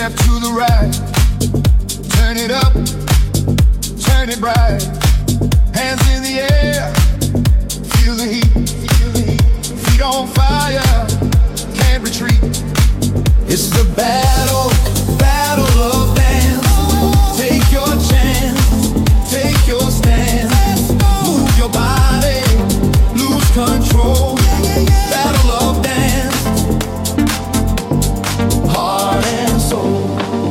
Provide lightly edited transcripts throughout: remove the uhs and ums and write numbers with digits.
Step to the right, turn it up, turn it bright. Hands in the air, feel the heat, feet on fire, can't retreat. It's the battle, battle of dance. Take your chance, take your stand. Move your body, lose control. Battle of dance, heart and soul.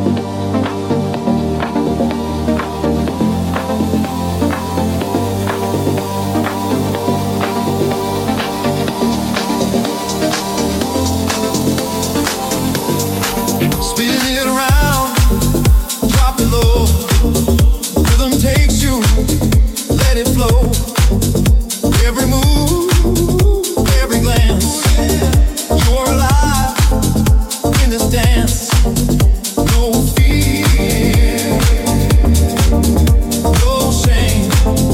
Spin it around, drop it low. Rhythm takes you, let it flow. Every move, every glance, you're alive in this dance. No fear, no shame.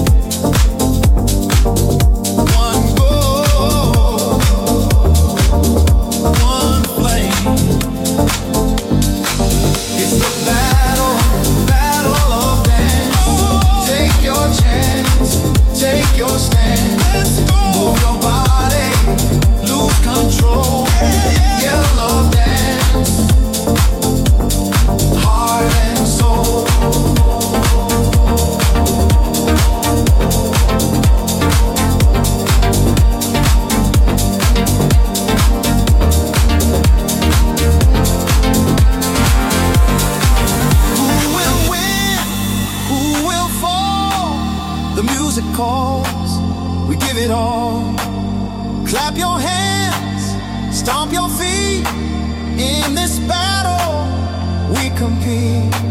One goal, one flame. It's the battle, battle of dance. Take your chance, take your stand. Move your body, lose control. Yellow dance, heart and soul. Who will win? Who will fall? The music calls, we give it all. Clap your hands, stomp your feet. In this battle, we compete.